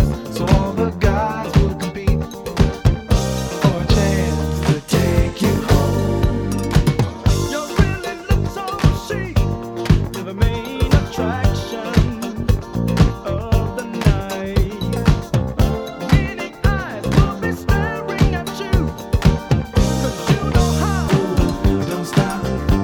So all the guys will compete for a chance to take you home. You really look so chic. You're the main attraction of the night. Many eyes will be staring at you, 'cause you know how. Don't stop.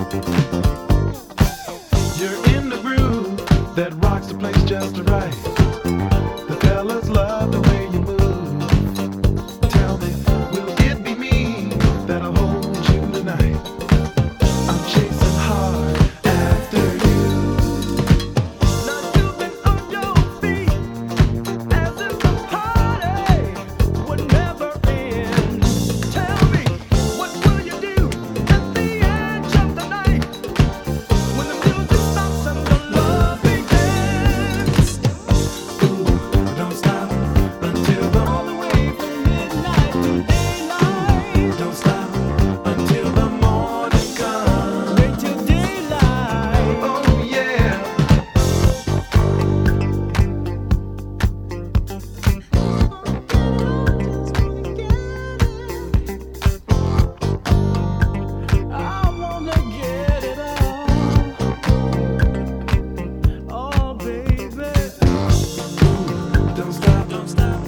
You're in the groove that rocks the place just right. The fellas love the way you move. Tell me, will it be me that'll hold you tonight? I'm chasing hard after you. Now you've been on your feet as if the party would never end. Tell me, what will you do at the edge of the night when the music stops and the love begins? Ooh, don't stop until the all the way from midnight to daylight. Don't stop until the morning comes. Wait till daylight. Oh yeah. I wanna get it all. Oh baby. Don't stop, don't stop.